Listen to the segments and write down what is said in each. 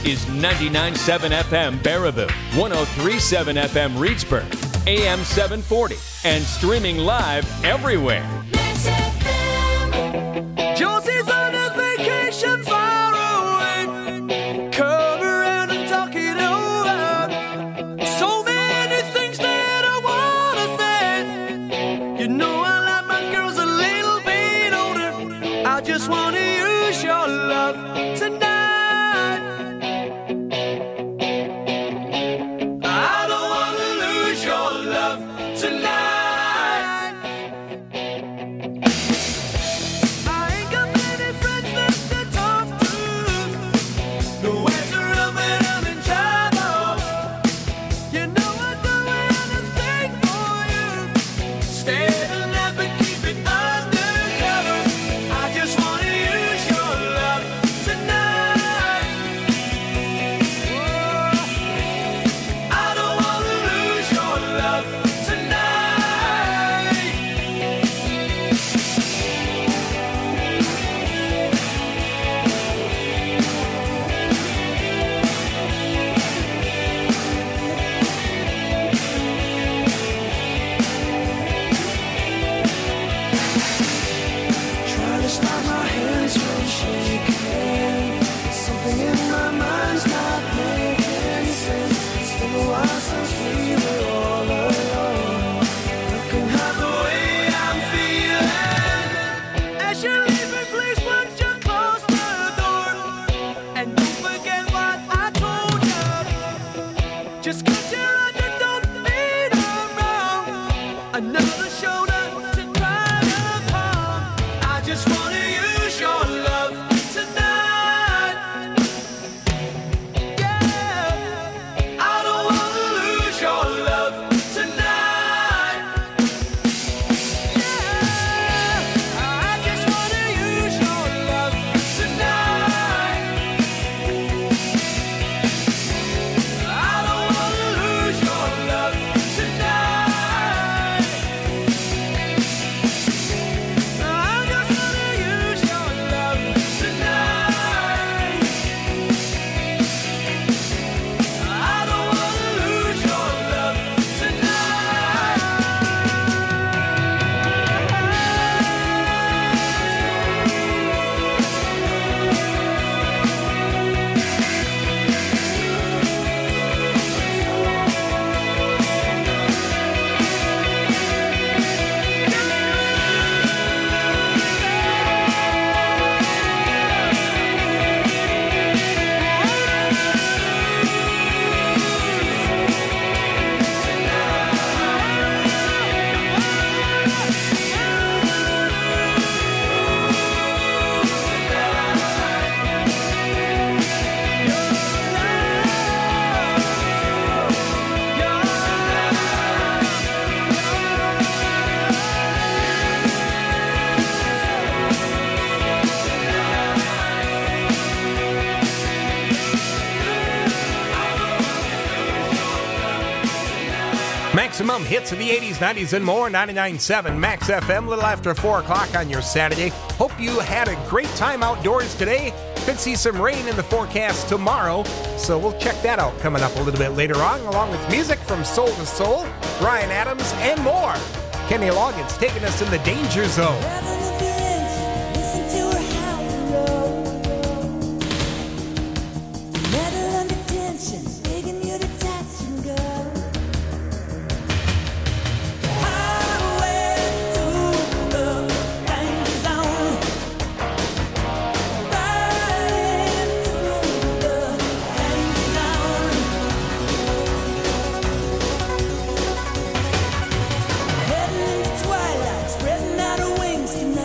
is 99.7 FM Baraboo, 103.7 FM Reedsburg, AM 740, and streaming live everywhere. Josie's on a vacation far away. Come around and talk it over. So many things that I wanna say. You know I like my girls a little bit older. I just wanna use your love tonight. I don't wanna lose your love tonight. Maximum hits of the 80s, 90s, and more. 99.7 Max FM, a little after 4 o'clock on your Saturday. Hope you had a great time outdoors today. Could see some rain in the forecast tomorrow, so we'll check that out coming up a little bit later on, along with music from Soul to Soul, Bryan Adams, and more. Kenny Loggins taking us in the danger zone. Twilight, spreading out her wings tonight.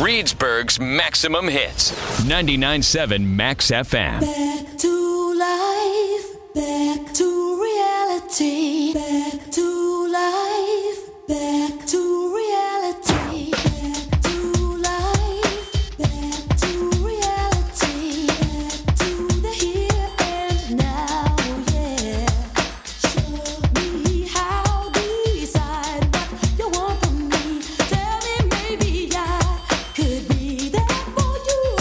Reedsburg's maximum hits. 99.7 Max FM. Back to life, back to reality, back to life, back to reality, back to life, back to reality, back to the here and now, yeah. Show me how, decide what you want from me. Tell me maybe I could be there for you.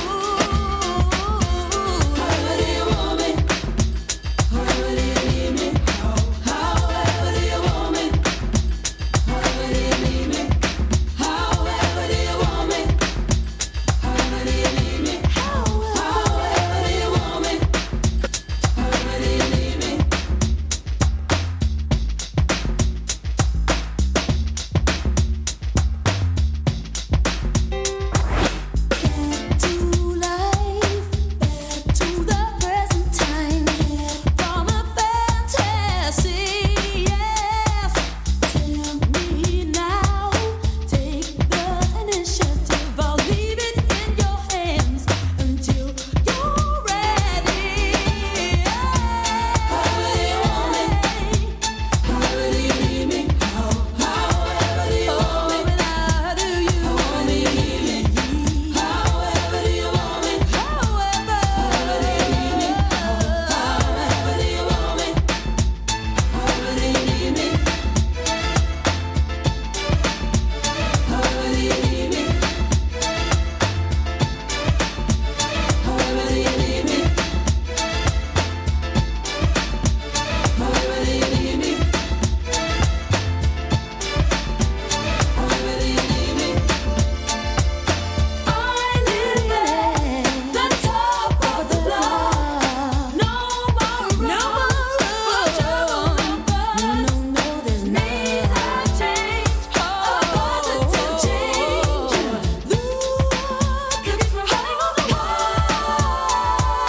However do you want me? However do you need me? However do you want me? However do you need me? However do you want me? However do you need me? However do you want me? However do you need me? Back to life, back to the present time, from a fantasy, yes. Tell me now, take the initiative. I'll leave it in your hands until you're ready. However do you want me? However do you need me? However do you want me? How do you want me? However do you want me? However do you need me? However do you want me? However do you need me? However do you need me? However do you need me? However do you need me? However do you need me? I live at the top of the block. No more room for trouble. Need a change, a positive change. Look at me from high on the wall.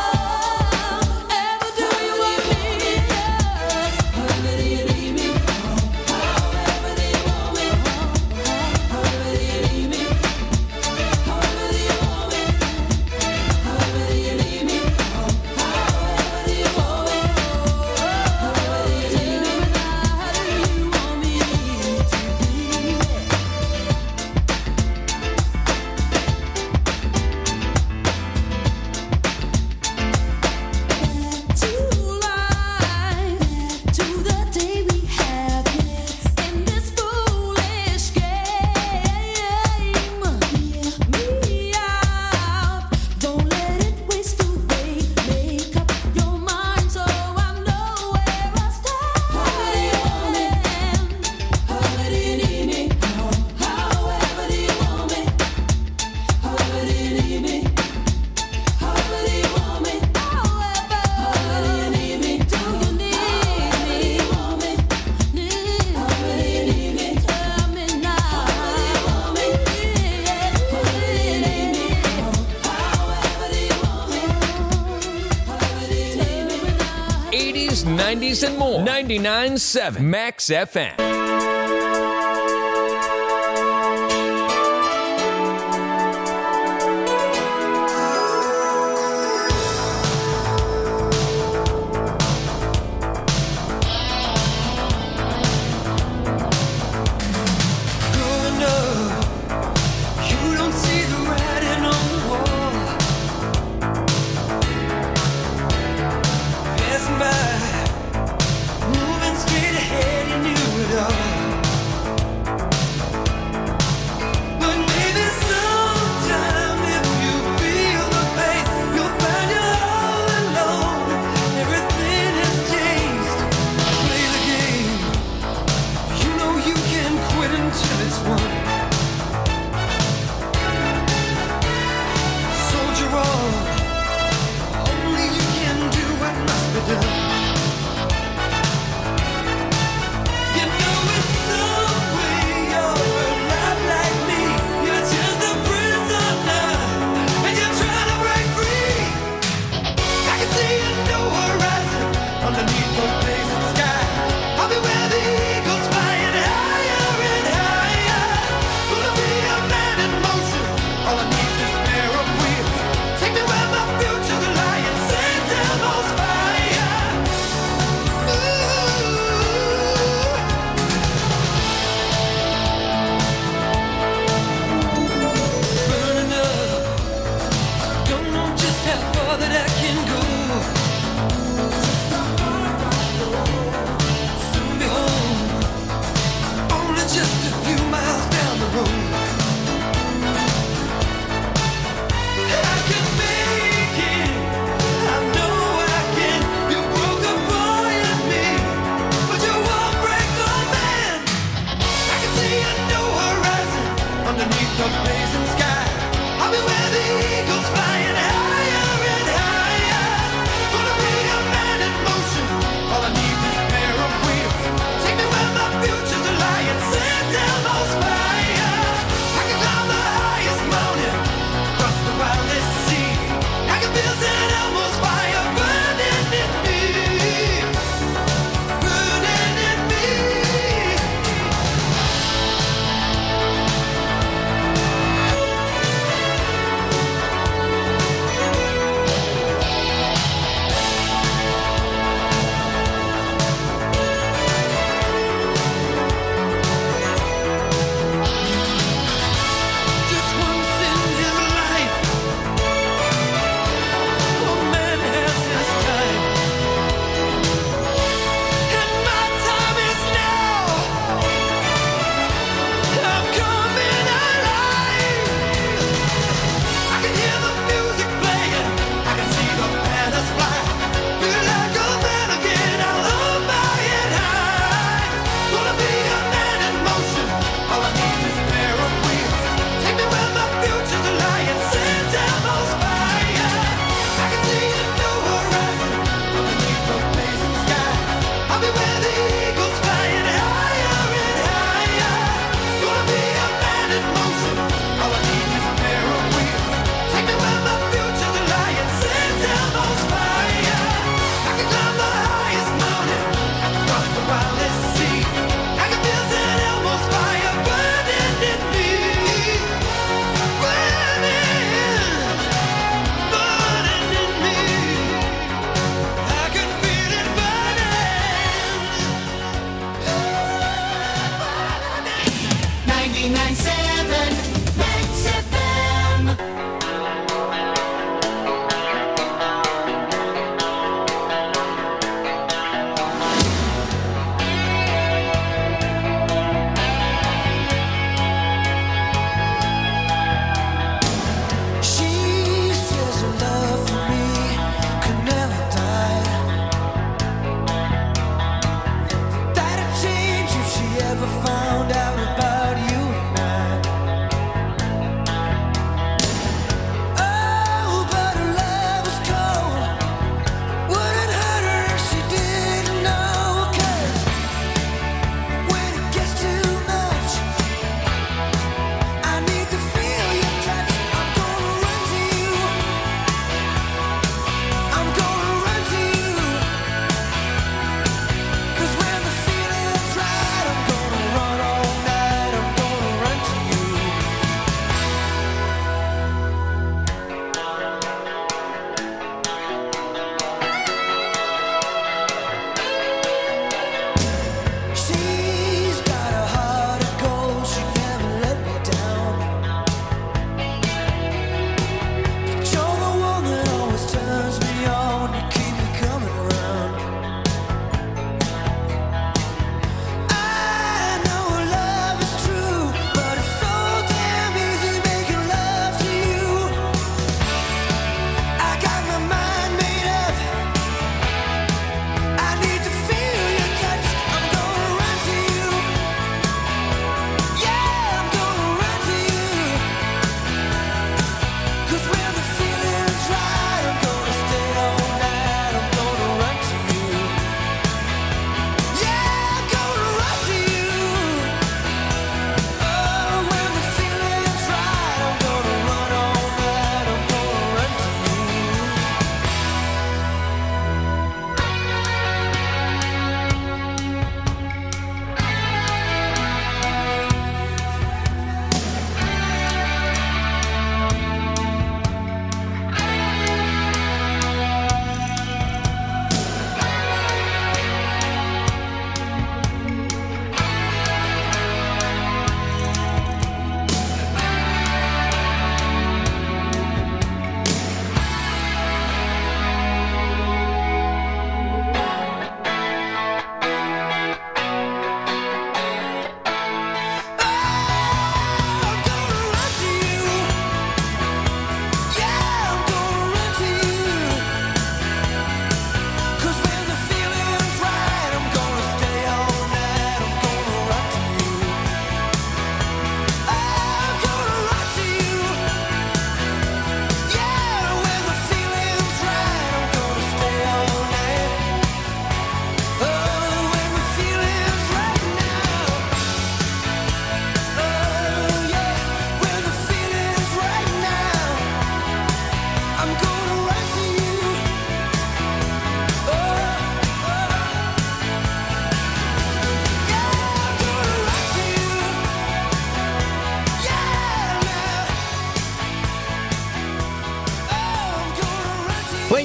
Ever do you want me? Yes. However do you need me? However do you want me? However do you need me? However do you want me? However do you need me? However do you want me? However do you need me? How do you want me Back to life, back to the day we have in this foolish game. Hear me out, don't let it waste away. Make up your mind so I know where I stand. However do you want me? However do you need me? However do you want me? However do you need me? However do you want me? However do you need me? Do you need me? However do you need me? Tell me now. However do you want me? However do you need me? However do you want me? However do you need me? 80s, 90s, and more. 99.7 Max FM. Growing up, you don't see the writing on the wall. Passing by, moving straight ahead, you knew it all. can go. Soon be home, only just a few miles down the road. I can make it, I know I can. You broke a boy and me, but you won't break a man. I can see a new horizon underneath the blazing sky. I'll be where the eagles flying higher and higher.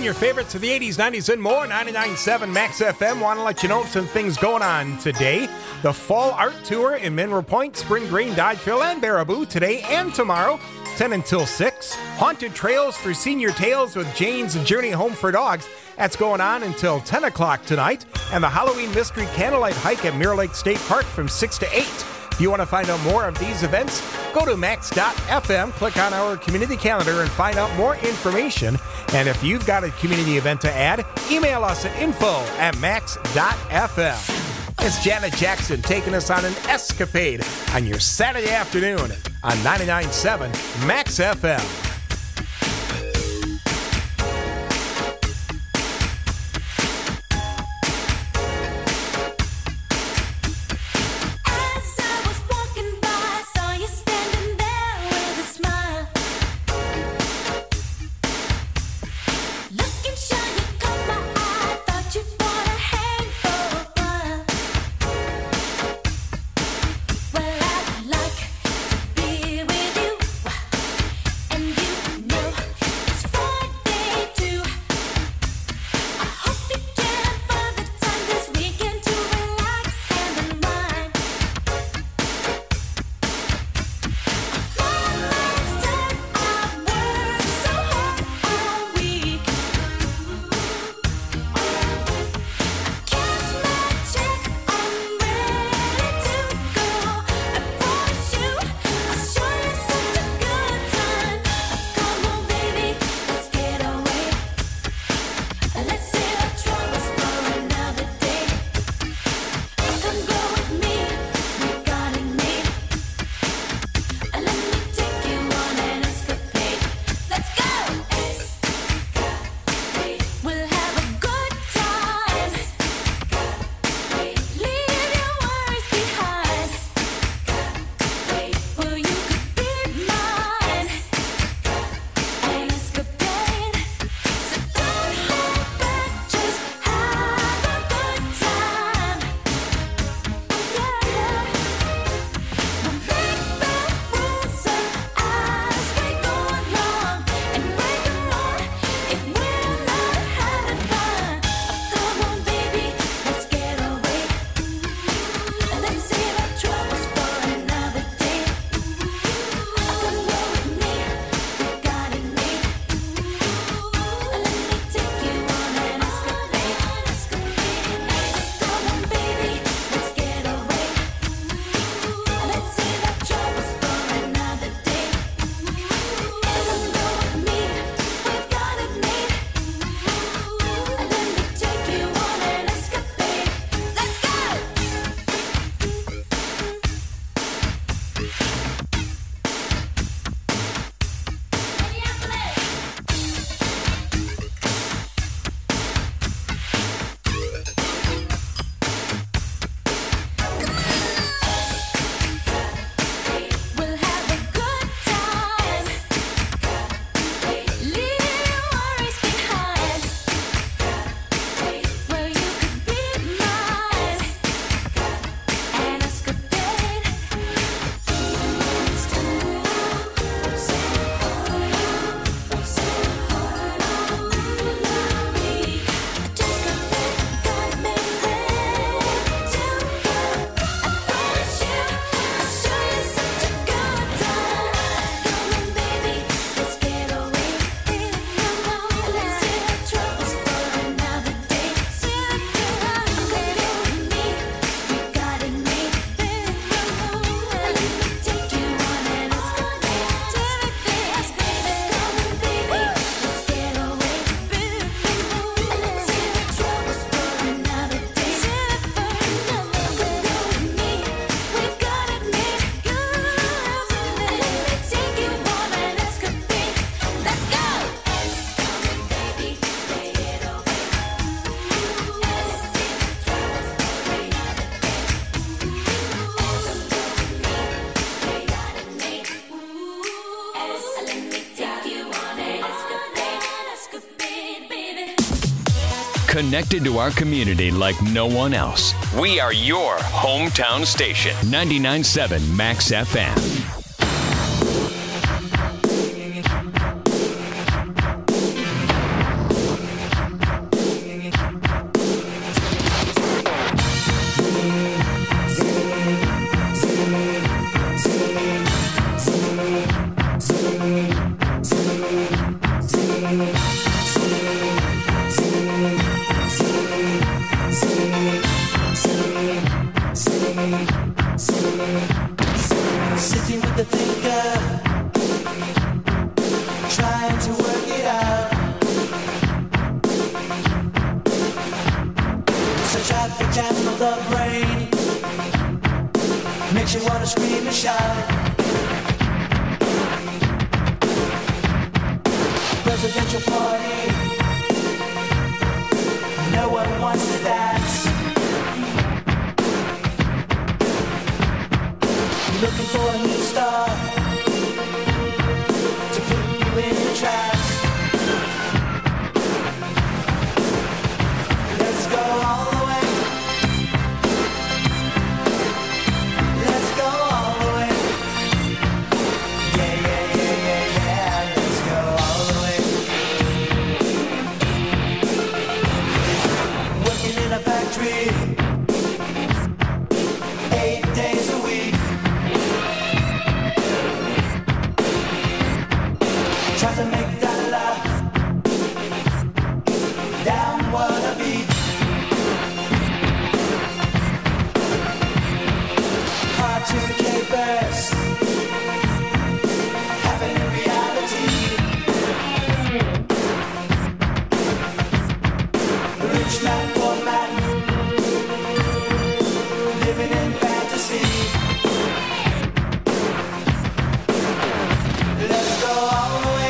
your favorites of the 80s, 90s, and more. 99.7 Max FM. Want to let you know some things going on today. The Fall Art Tour in Mineral Point, Spring Green, Dodgeville, and Baraboo today and tomorrow, 10 until 6. Haunted Trails for Senior Tales with Jane's Journey Home for Dogs. That's going on until 10 o'clock tonight. And the Halloween Mystery Candlelight Hike at Mirror Lake State Park from 6 to 8. If you want to find out more of these events, go to max.fm, click on our community calendar, and find out more information. And if you've got a community event to add, email us at info@max.fm. It's Janet Jackson taking us on an escapade on your Saturday afternoon on 99.7 Max FM. As I was walking by, saw you standing there with a smile. Looking shy, you caught my eye. Thought you'd wanna hang for a while. Well, I'd like to be with you, and you know it's Friday too. I hope you can find the time this weekend to relax and unwind. I've worked so hard all week. Cash my check, I'm ready to go. I promise you, I'll show you such a good time. Come on, baby, let's get away. Let's save our troubles for another day. Come go with me, we got it made. Let me take you on an escapade. Let's go! We'll have a good time. Leave your worries behind. Well, you could be mine. An escapade. So don't hold back, just have a good time. Yeah. We'll make the rules up as we go along and break them all if we're not having fun. Come on, baby, let's get away. Let's save our troubles for another day. Come go with me, we got it made. Let me take you on an escapade. Come on, baby, let's get away. Let's save our troubles for another day. Come go with me, we've got it made. Let me take you on an escapade. Let's go! We'll have a good time. Leave your worries behind. Well, you could be mine. An escapade. Just got me ready to go. I promise you, I'll show you such a good time. Come on, baby, let's get away. Come on, let's save our troubles for another day. Come with me, we got it made. Let me take you on an escapade. Come on, baby, let's get away. Let's save our troubles for another day. Come with me, we got it made. Let me take you on an escapade. Let's go! Baby, let's get away. Let's save our troubles for another day. We got it made. Let me take you on an escapade, baby. Connected to our community like no one else. We are your hometown station. 99.7 Max FM. the brain. Makes you wanna scream and shout. Presidential party. No one wants to dance. Looking for a new star to put you in a trance. Let's go all the way. Let's go all the way. Yeah, yeah, yeah, yeah, yeah. Let's go all the way. Working in a factory 8 days a week. Try to make that laugh downward a beat. Cartoon capers happen in reality. Rich man, poor man, living in fantasy. Let's go all the way.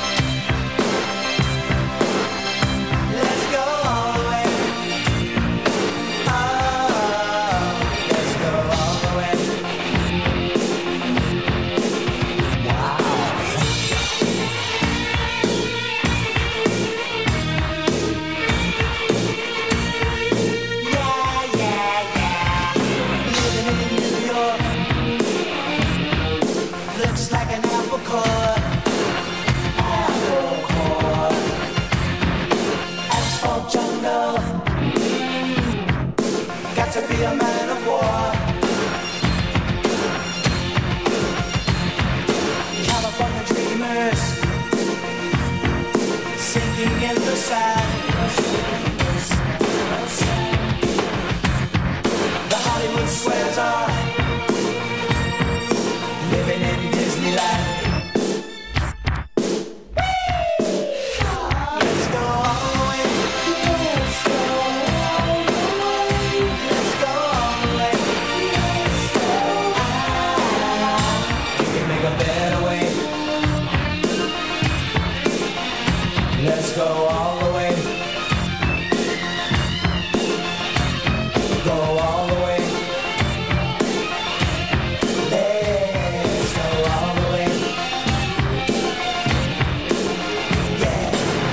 Let's go all the way. Oh, let's go all the way. Wow. Yeah, yeah, yeah. Living in New York looks like an apple core. Apple core. Asphalt jungle. Got to be a man of war. California dreamers sinking in the sand. The Hollywood squares are living in Disneyland. Let's go all the way. Let's go all the way. Let's go all the way. We can make a better way. Let's go all the way. Go all the way. Let's go all the way. Yeah.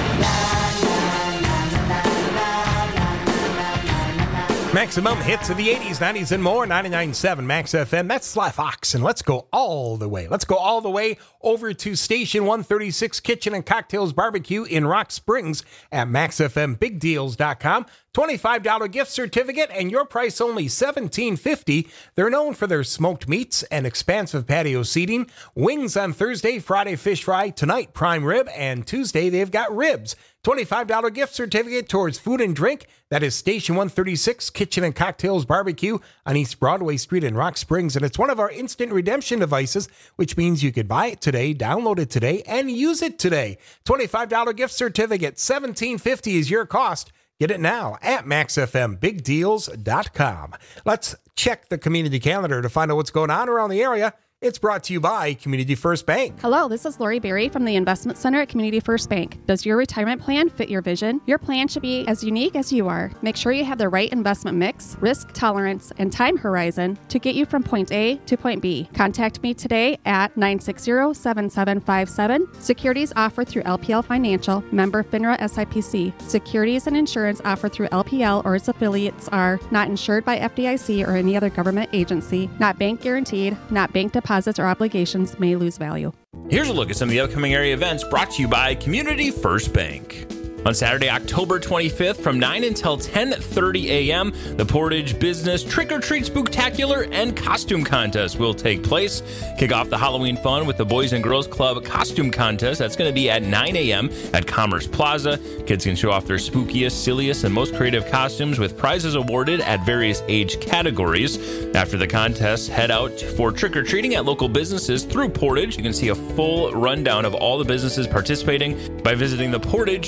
Maximum hits of the 80s, 90s, and more. 99.7 Max FM. That's Sly Fox. And let's go all the way. Let's go all the way over to Station 136 Kitchen and Cocktails Barbecue in Rock Springs at MaxFMBigDeals.com. $25 gift certificate and your price only $17.50. They're known for their smoked meats and expansive patio seating. Wings on Thursday, Friday fish fry, tonight prime rib, and Tuesday they've got ribs. $25 gift certificate towards food and drink. That is Station 136 Kitchen and Cocktails Barbecue on East Broadway Street in Rock Springs. And it's one of our instant redemption devices, which means you could buy it today, download it today, and use it today. $25 gift certificate, $17.50 is your cost. Get it now at MaxFMBigDeals.com. Let's check the community calendar to find out what's going on around the area. It's brought to you by Community First Bank. Hello, this is Lori Berry from the Investment Center at Community First Bank. Does your retirement plan fit your vision? Your plan should be as unique as you are. Make sure you have the right investment mix, risk tolerance, and time horizon to get you from point A to point B. Contact me today at 960-7757. Securities offered through LPL Financial, member FINRA SIPC. Securities and insurance offered through LPL or its affiliates are not insured by FDIC or any other government agency, not bank guaranteed, not bank deposits or obligations, may lose value. Here's a look at some of the upcoming area events brought to you by Community First Bank. On Saturday, October 25th, from 9 until 10:30 a.m., the Portage Business Trick or Treat Spooktacular and Costume Contest will take place. Kick off the Halloween fun with the Boys and Girls Club Costume Contest. That's going to be at 9 a.m. at Commerce Plaza. Kids can show off their spookiest, silliest, and most creative costumes with prizes awarded at various age categories. After the contest, head out for trick-or-treating at local businesses through Portage. You can see a full rundown of all the businesses participating by visiting the Portage Chamber of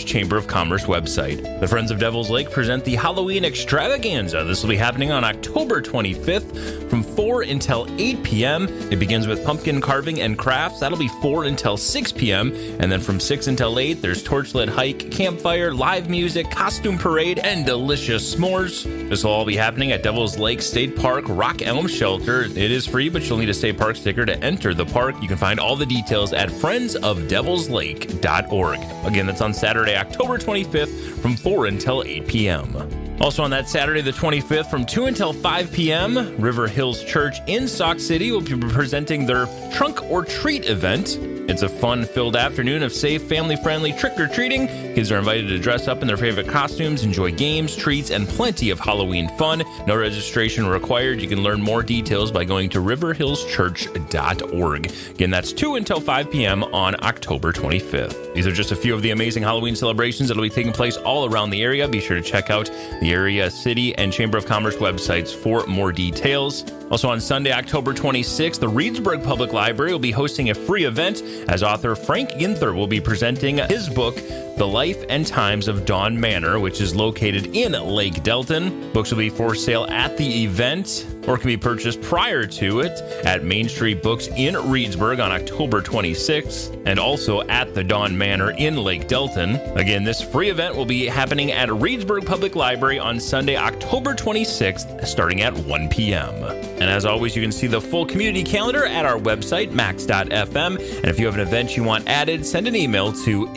Commerce website. The Friends of Devil's Lake present the Halloween Extravaganza. This will be happening on October 25th from 4 until 8 p.m. It begins with pumpkin carving and crafts. That'll be 4 until 6 p.m. And then from 6 until 8, there's torchlit hike, campfire, live music, costume parade, and delicious s'mores. This will all be happening at Devil's Lake State Park Rock Elm Shelter. It is free, but you'll need a state park sticker to enter the park. You can find all the details at friendsofdevilslake.org. Again, that's on Saturday, October 25th from 4 until 8 p.m. Also on that Saturday, the 25th, from 2 until 5 p.m., River Hills Church in Sauk City will be presenting their Trunk or Treat event. It's a fun-filled afternoon of safe, family-friendly trick-or-treating. Kids are invited to dress up in their favorite costumes, enjoy games, treats, and plenty of Halloween fun. No registration required. You can learn more details by going to riverhillschurch.org. Again, that's 2 until 5 p.m. on October 25th. These are just a few of the amazing Halloween celebrations that will be taking place all around the area. Be sure to check out the area, city, and Chamber of Commerce websites for more details. Also on Sunday, October 26th, the Reedsburg Public Library will be hosting a free event as author Frank Ginther will be presenting his book, The Life and Times of Dawn Manor, which is located in Lake Delton. Books will be for sale at the event or can be purchased prior to it at Main Street Books in Reedsburg on October 26th and also at the Dawn Manor in Lake Delton. Again, this free event will be happening at Reedsburg Public Library on Sunday, October 26th, starting at 1 p.m. And as always, you can see the full community calendar at our website, max.fm. And if you have an event you want added, send an email to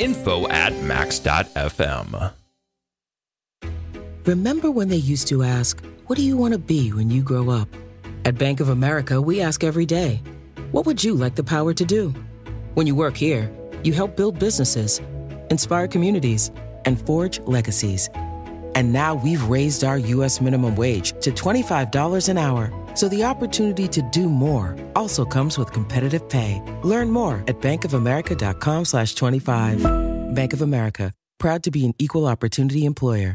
info@max.fm. Remember when they used to ask, what do you want to be when you grow up? At Bank of America, we ask every day, what would you like the power to do? When you work here, you help build businesses, inspire communities, and forge legacies. And now we've raised our U.S. minimum wage to $25 an hour. So the opportunity to do more also comes with competitive pay. Learn more at bankofamerica.com/25. Bank of America, proud to be an equal opportunity employer.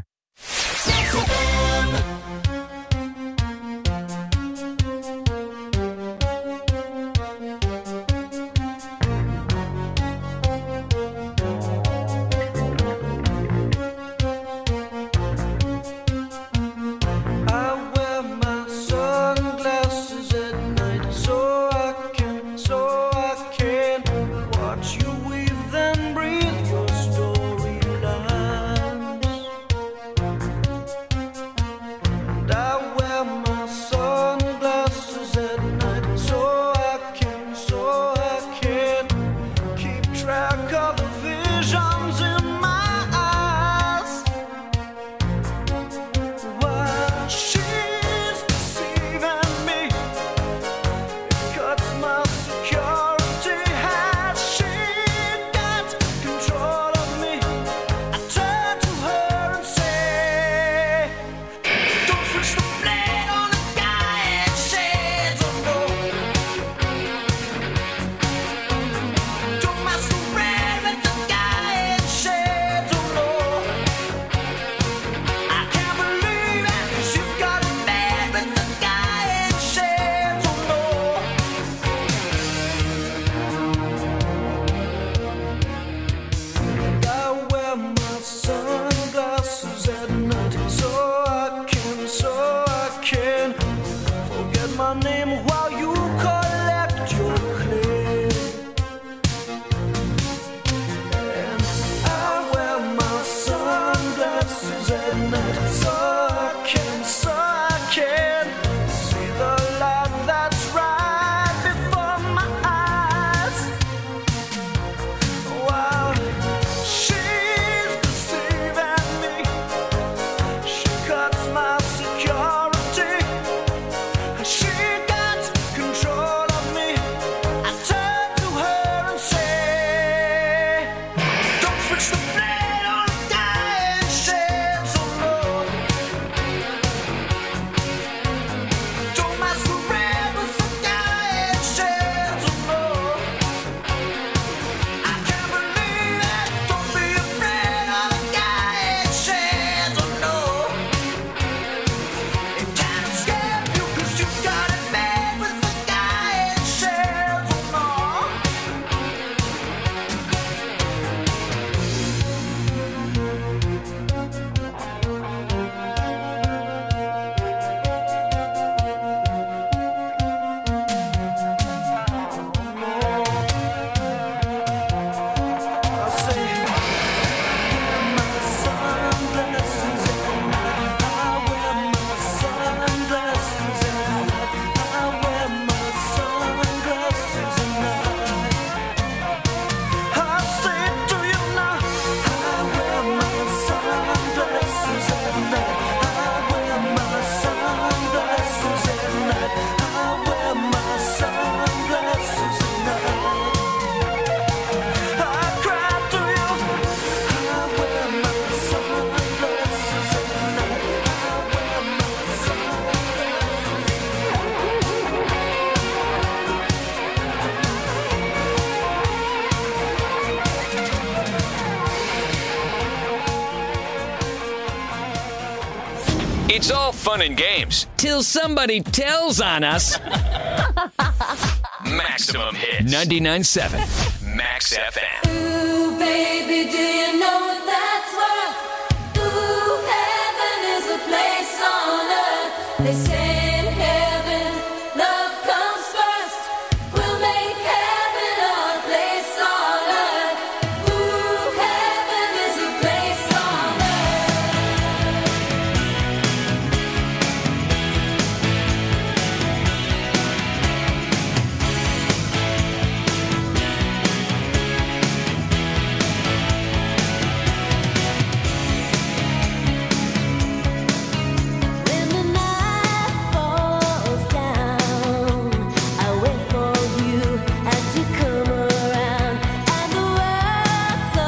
It's all fun and games. Till somebody tells on us. Maximum Hits. 99.7 Max FM. Ooh, baby, do you know that's what? Ooh, heaven is a place on earth. They say in heaven, love comes first. We'll make heaven our place on earth. Ooh, heaven is a place on When the night falls down, I wait for you and you come around, and the world's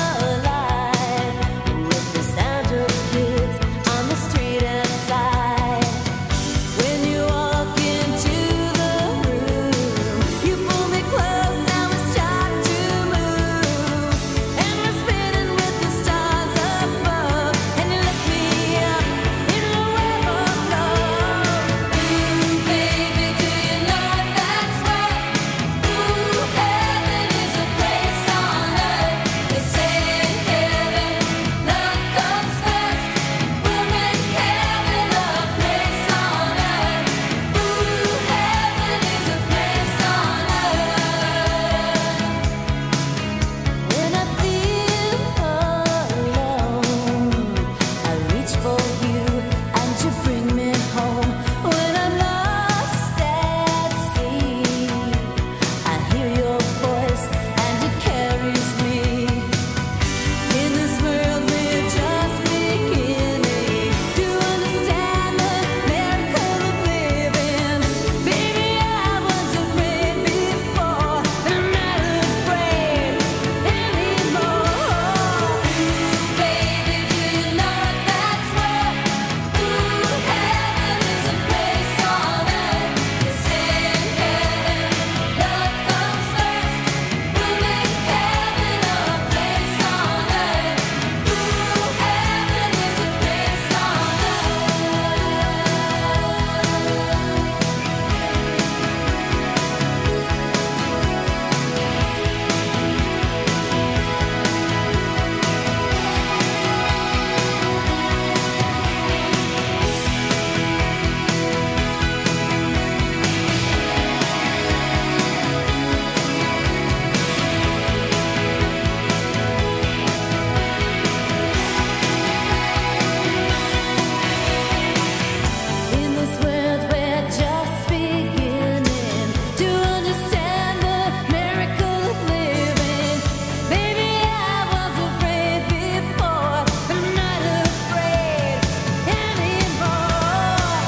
alive with the sound of kids on the street outside. When you walk into the room, you pull me close, now we start to move, and we're spinning with the stars above, and you lift me up in a web of love. Ooh, baby, do you know that's what? Ooh, heaven is a place on earth. They say in heaven, love comes first. We'll make heaven a place on earth. Ooh, heaven is a place on earth. When I feel alone, I reach for you and you bring me home. When I'm lost at sea, I hear your voice and it carries me. In this world we're just beginning to understand the miracle of living. Baby, I was afraid before, but I'm not afraid anymore. Ooh, baby, do you know that's what? Ooh, heaven is a place on earth. They say in heaven, love comes first. We'll make heaven a place on earth. Ooh, heaven is a place on In this world we're just beginning to understand the miracle of living. Baby, I was afraid before, but I'm not afraid anymore.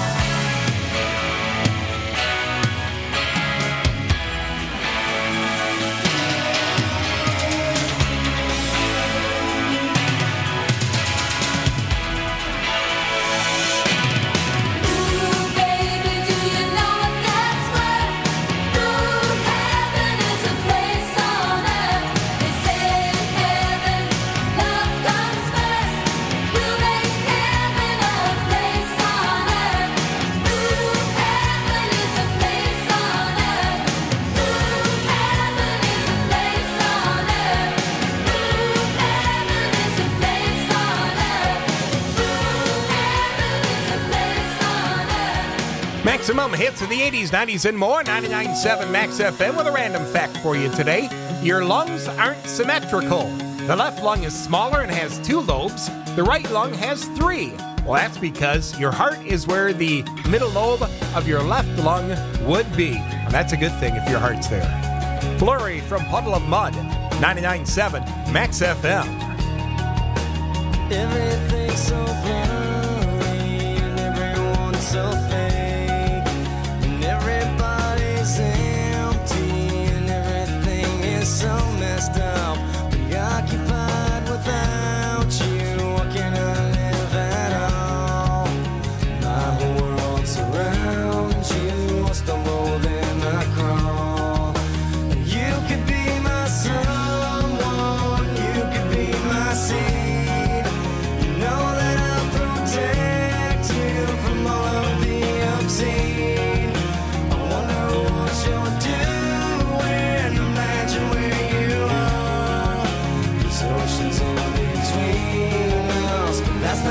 Ooh, baby, do you know that's what? Ooh, heaven is a place on earth. They say in heaven, love comes first. We'll make heaven a place on earth. Ooh, heaven is a place on earth. Ooh, heaven is a place on earth. Ooh, heaven is a place on earth. Ooh, heaven is a place on earth. Maximum hits of the 80s, 90s, and more. 99.7 Max FM with a random fact for you today. Your lungs aren't symmetrical. The left lung is smaller and has 2 lobes. The right lung has 3. Well, that's because your heart is where the middle lobe of your left lung would be. And that's a good thing if your heart's there. Flurry from Puddle of Mud. 99.7 Max FM. Everything's so blurry and everyone's so fake, and everybody's empty and everything is so messed up, preoccupied without you. What can I live at all? My whole world surrounds you. I stumble then I crawl. You could be my someone, you could be my seed. You know that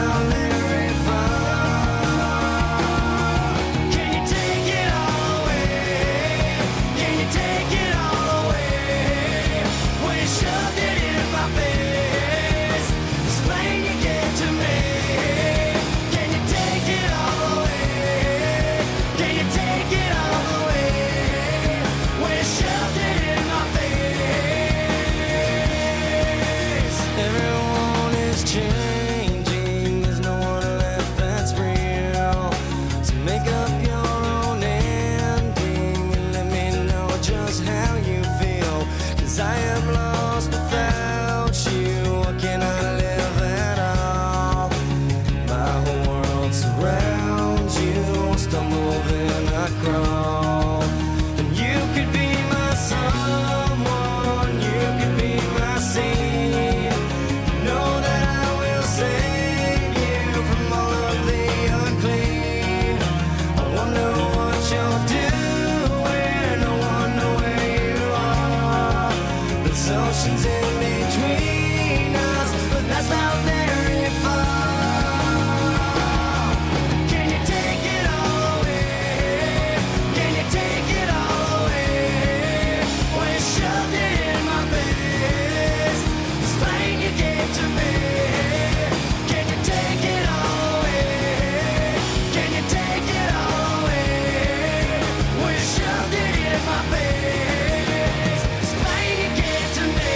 not very far. Can you take it all away? Can you take it all away? When you shoved it in my face, explain you gave to me. Can you take it all away? Can you take it all away? When you shoved it in my face. Everyone is changing. There's no one left that's real. So make up your own ending and let me know just how you feel. 'Cause I am lost without you. What can I live at all? My whole world surrounds you. Stumble then I crawl. And you could be my someone. You could be my seed. Know that I will save you from all of the unclean. I wonder what you're doing. I wonder where you are. There's oceans in between us, but that's not very far. Can you take it all away? Can you take it all away? When you shoved it in my face, this pain you gave to me. Can you take it all away? Can you take it all away? When you shoved it in my face, this pain you gave to me.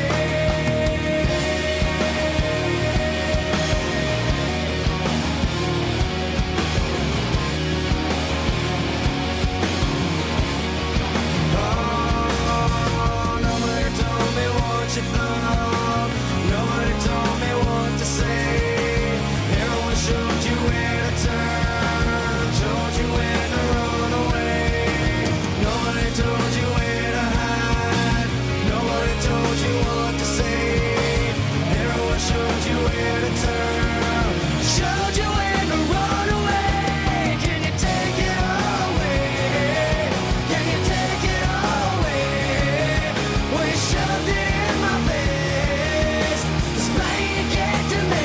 Oh, nobody told me what you thought. Nobody told me what to say. Everyone showed you where to turn, showed you when to run away. Nobody told you where to hide. Nobody told you what to say. Everyone showed you where to turn, showed you when to run away. Can you take it all away? Can you take it all away? When you shoved it in my face, this pain you gave to me.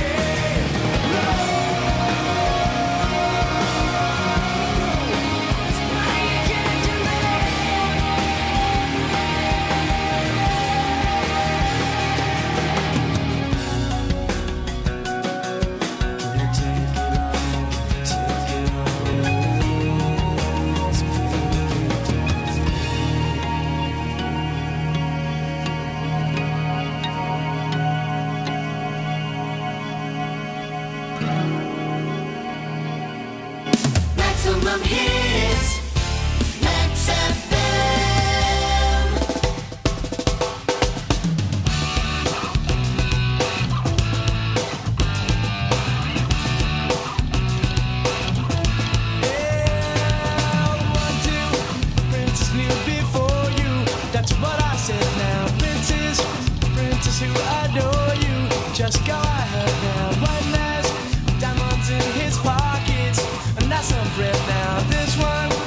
This pain you gave to me. Can you take it all? Take it all away. This pain you gave to me. Maximum hits. Max FM. Princess knew before you. That's what I said now. Princess, princess who adore you. Just go ahead now. One last diamonds in his pockets, and that's some bread now. This one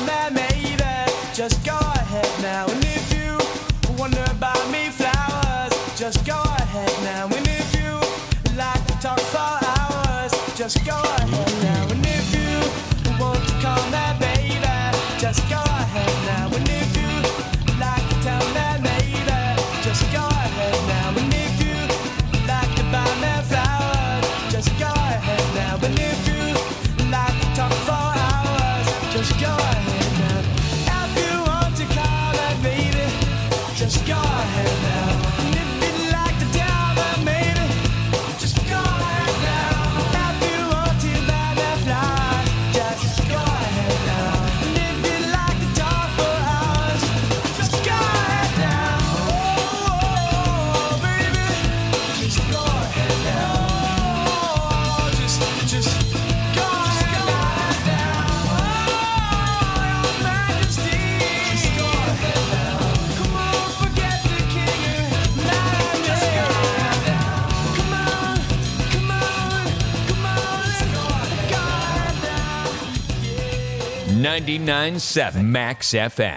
come there, maybe just go ahead now. And if you wonder about me, flowers, just go ahead now. And if you like to talk for hours, just go ahead now. And if you want to come there, baby, just go ahead now. And if you like to tell me, maybe just go ahead now. And if you like to buy me flowers, just go ahead now. And if you like to talk for hours, just go ahead now. If you want to call that baby, just go ahead now. And if you like to tell that maybe, just go ahead now. If you want to buy me flowers, just go ahead now. And if you like to talk for hours, just go ahead now. Oh, baby, just go ahead now. Just go ahead now. Oh, Your Majesty, just go ahead now. Come on, forget the king and just go ahead now. Come on, come on, come on, let's go ahead now. 99.7 Max FM.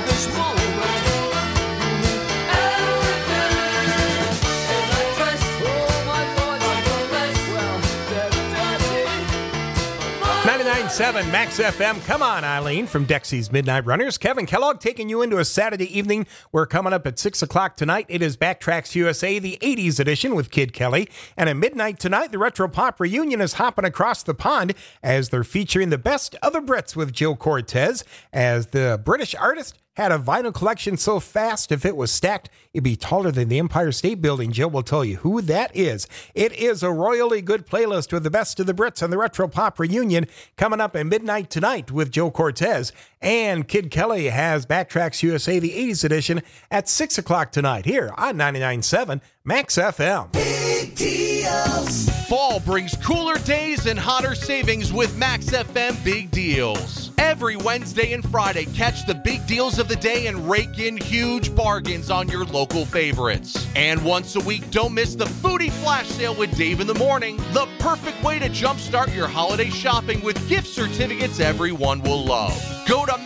this moment. .7 Max FM. Come on, Eileen, from Dexy's Midnight Runners. Kevin Kellogg taking you into a Saturday evening. We're coming up at 6 o'clock tonight. It is Backtracks USA, the 80s edition with Kid Kelly. And at midnight tonight, the Retro Pop Reunion is hopping across the pond as they're featuring the best of the Brits with Joe Cortez, as the British artist had a vinyl collection so fast, if it was stacked, it'd be taller than the Empire State Building. Joe will tell you who that is. It is a royally good playlist with the best of the Brits and the Retro Pop Reunion coming up at midnight tonight with Joe Cortez. And Kid Kelly has Backtracks USA, the 80s edition, at 6 o'clock tonight here on 99.7 Max FM. Big deals. Fall brings cooler days and hotter savings with Max FM Big Deals. Every Wednesday and Friday, catch the big deals of the day and rake in huge bargains on your local favorites. And once a week, don't miss the Foodie Flash Sale with Dave in the Morning, the perfect way to jumpstart your holiday shopping with gift certificates everyone will love. Go to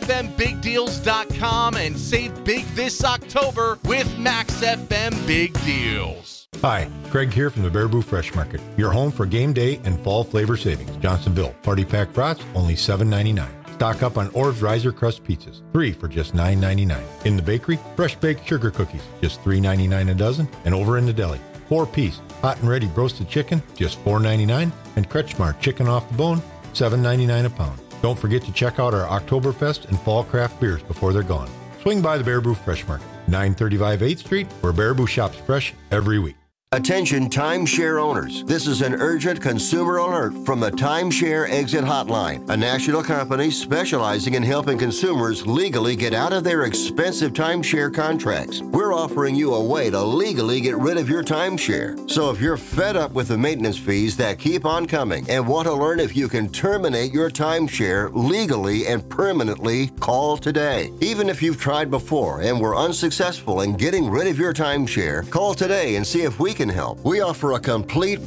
MaxFMBigDeals.com and save big this October with Max FM Big Deals. Hi, Craig here from the Baraboo Fresh Market, your home for game day and fall flavor savings. Johnsonville, party pack brats, only $7.99. Stock up on Orb's Riser Crust pizzas, 3 for just $9.99. In the bakery, fresh baked sugar cookies, just $3.99 a dozen. And over in the deli, 4-piece hot and ready roasted chicken, just $4.99. And Kretschmar chicken off the bone, $7.99 a pound. Don't forget to check out our Oktoberfest and fall craft beers before they're gone. Swing by the Baraboo Fresh Market, 935 8th Street, where Baraboo shops fresh every week. Attention timeshare owners. This is an urgent consumer alert from the Timeshare Exit Hotline, a national company specializing in helping consumers legally get out of their expensive timeshare contracts. We're offering you a way to legally get rid of your timeshare. So if you're fed up with the maintenance fees that keep on coming and want to learn if you can terminate your timeshare legally and permanently, call today. Even if you've tried before and were unsuccessful in getting rid of your timeshare, call today and see if we can help. We offer a complete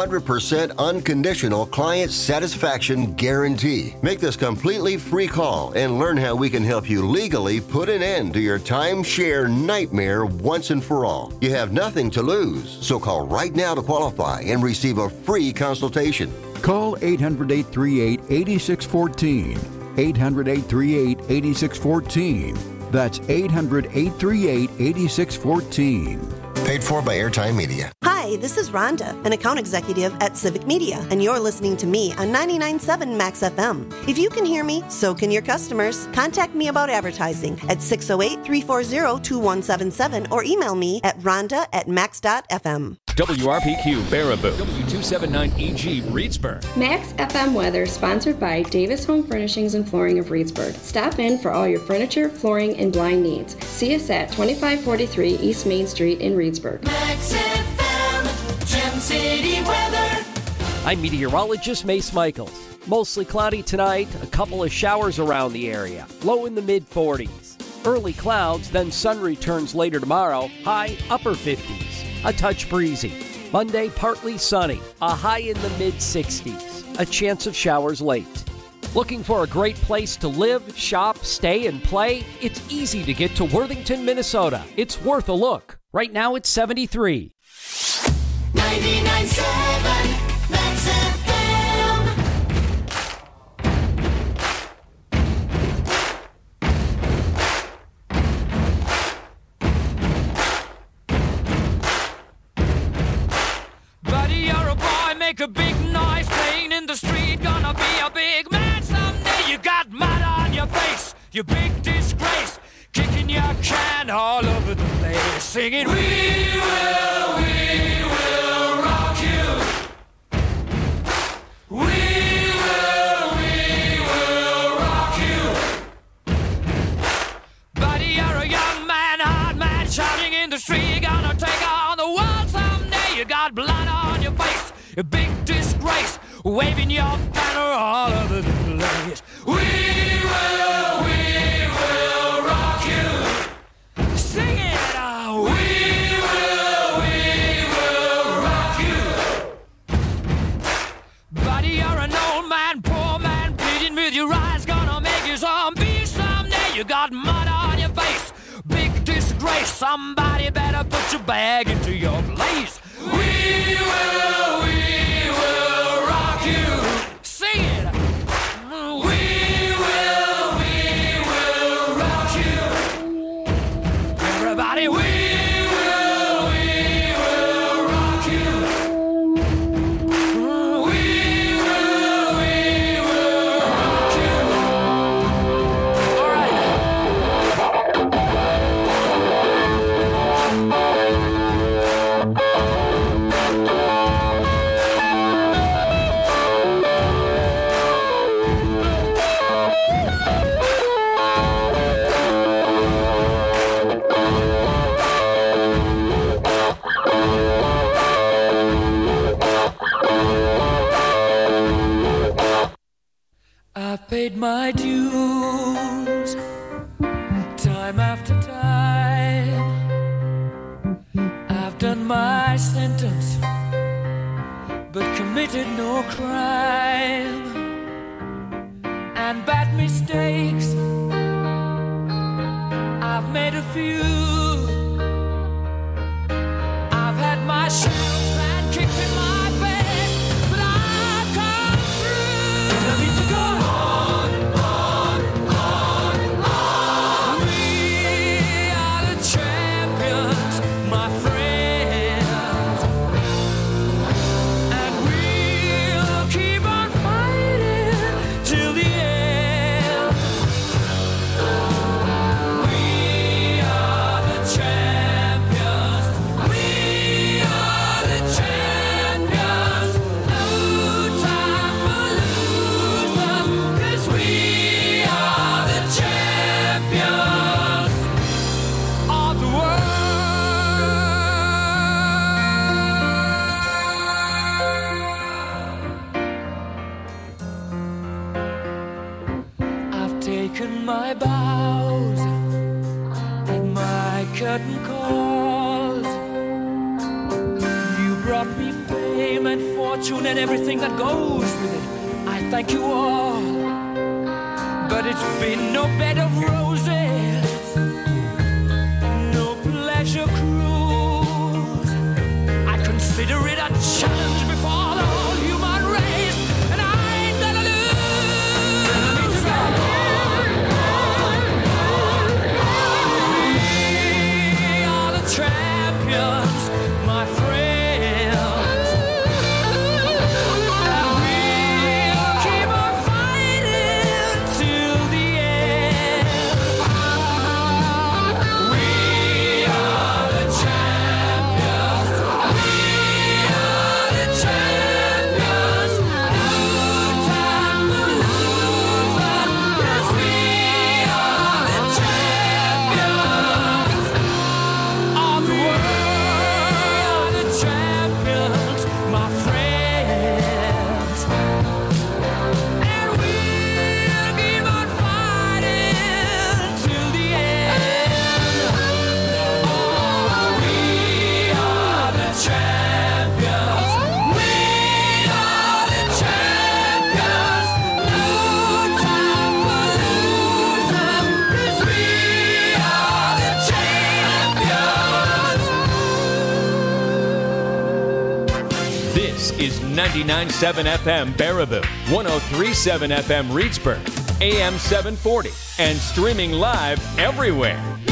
100% unconditional client satisfaction guarantee. Make this completely free call and learn how we can help you legally put an end to your timeshare nightmare once and for all. You have nothing to lose, so call right now to qualify and receive a free consultation. Call 800-838-8614. 800-838-8614. That's 800-838-8614. Paid for by Airtime Media. Hi, this is Rhonda, an account executive at Civic Media, and you're listening to me on 99.7 Max FM. If you can hear me, so can your customers. Contact me about advertising at 608-340-2177 or email me at rhonda@max.fm. WRPQ Baraboo, W279EG Reedsburg. Max FM weather sponsored by Davis Home Furnishings and Flooring of Reedsburg. Stop in for all your furniture, flooring, and blind needs. See us at 2543 East Main Street in Reedsburg. Max FM, Gem City weather. I'm meteorologist Mace Michaels. Mostly cloudy tonight, a couple of showers around the area. Low in the mid-40s. Early clouds, then sun returns later tomorrow. High upper 50s. A touch breezy. Monday, partly sunny. A high in the mid-60s. A chance of showers late. Looking for a great place to live, shop, stay, and play? It's easy to get to Worthington, Minnesota. It's worth a look. Right now, it's 73. 99.7 Max FM. Buddy, you're a boy, make a big noise playing in the street. Gonna be a big man someday. You got mud on your face, you big disgrace. Kicking your can all over the place, singing, we will rock you. We will rock you. Buddy, you're a young man, hard man, shouting in the street. You're gonna take on the world someday. You got blood on your face, a big disgrace, waving your banner all over the place. We will rock you. Sing it out. We will rock you. Buddy, you're an old man, poor man, bleeding with your eyes, gonna make you zombie someday. You got mud on face. Big disgrace, somebody better put your bag into your place. We will rock you. Sing it. We will rock you. Everybody, we will rock you. We will rock you. All right. I've paid my dues time after time. I've done my sentence, but committed no crime. And bad mistakes, I've made a few. I've had my shells and kicked in my face, but I've come through. I need to go on. We are the champions, my friends, and we'll keep on fighting till the end. We are the champions. We are the champions. No time for losers, 'cause we are the champions of the world. I've taken my bows and my curtain calls. You brought me fame and fortune and everything that goes with it. I thank you all, but it's been no bed of roses, no pleasure cruise. I consider it a challenge before the whole human race, and I ain't gonna lose. We are the champions, my friends, and we'll keep on fighting till the end. We are the champions. We are the champions. No time for losers, 'cause we are the champions of the world. The champions, my friends, and we'll keep on fighting till the end. Oh, we are the champions. We are the champions. No time for losers, 'cause we are the champions. This is 99.7 FM Baraboo, 103.7 FM Reedsburg, AM 740, and streaming live everywhere.